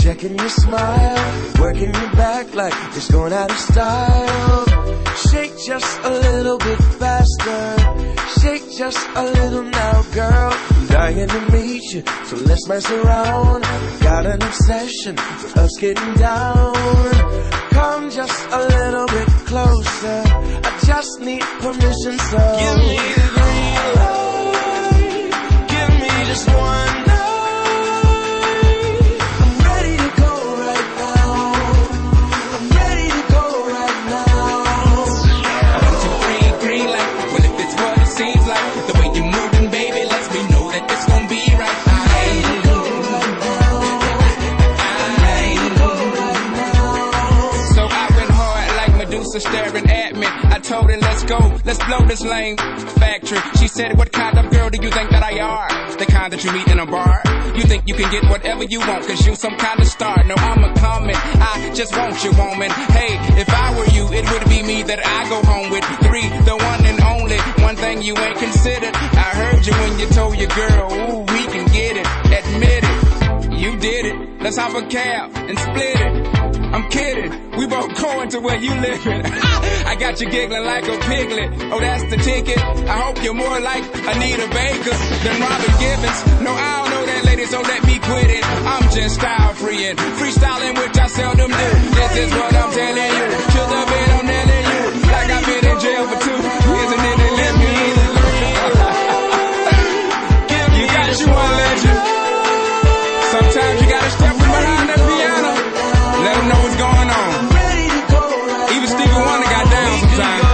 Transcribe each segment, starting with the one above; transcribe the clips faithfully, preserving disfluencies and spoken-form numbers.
checking your smile, working your back like it's going out of style. Shake just a little bit faster, shake just a little now, girl. I'm dying to meet you, so let's mess around. Got an obsession with us getting down. Come just a little bit closer, I just need permission, so give me the green light, give me just one night. I'm ready to go right now, I'm ready to go right now. I want you green, green light, well if it's what it seems like, the way you're moving, baby, lets me know that it's gonna be right. I ain't go right now, I'm ready to go right now. So I went hard like Medusa staring at me. I told her let's go, let's blow this lame factory. She said, what kind of girl do you think that I are? The kind that you meet in a bar. You think you can get whatever you want, cause you some kind of star. No, I'm a comment, I just want you, woman. Hey, if I were you, it would be me that I go home with. Three, the one and only, one thing you ain't considered. I heard you when you told your girl, ooh, we can get it. Admit it, you did it. Let's hop a cab and split it. I'm kidding, we both going to where you living. I got you giggling like a piglet. Oh, that's the ticket. I hope you're more like Anita Baker than Robin Givens. No, I don't know that lady, so let me quit it. I'm just style free and freestyling, which I seldom do. This is what I'm telling you. To the bed, I'm telling you. Like I've been in jail for two years and then they let me in. You got you one legend. Sometimes you gotta step from behind that piano. Let them know what's going on. Even Stevie Wonder got down sometimes.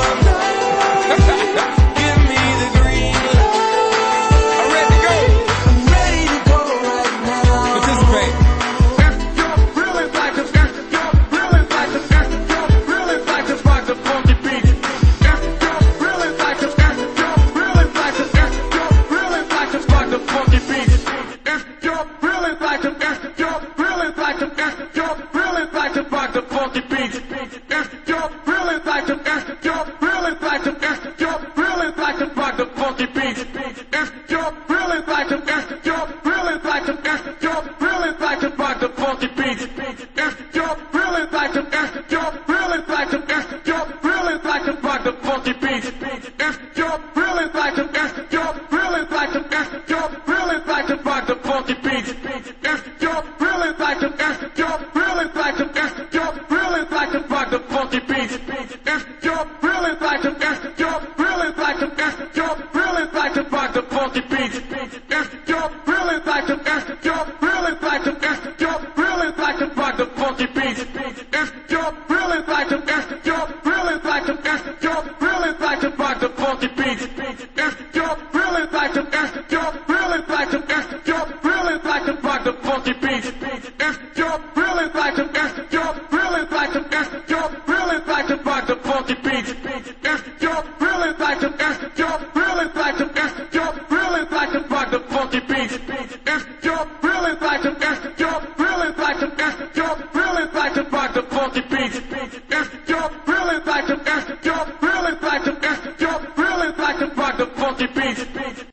Give me the green light, I'm ready to go. I'm ready to go right now. Participate. You're really like a, you're really like a, you're really like a rock the funky beat. You're really like a, you're really like a, you're really like a rock the funky beat. You're really like a, you're really like a, you're really like a rock the funky beat. You're really like a, you're really like a, you're really like a rock the funky beat. You're really like a, you're really like a, you're really like a rock the funky beat. You're really like a, you're really like a, you're really like a rock the funky beat. You're really like a, you're really like a, you're really like a rock the funky beat. You're really like a, you're really like a, you're really like a rock the funky beat. You're really like a, you're really like a, you're really like a rock the funky beat. You're really like a, you're really like a, you're really like a rock the funky beat. You're really like a, you're really like a, you're really like a rock the funky beat. You're really like a, you're really like a, you're really like a rock the funky beat. You're really like a, you're really like a, you're really like a rock the funky beat. You're really like a, you're really like a, you're really like a rock the funky beat. You're really like a, you're really like a, you're really like a rock the funky beat. You're really like a, you're really like a, you're really like a rock the funky beat.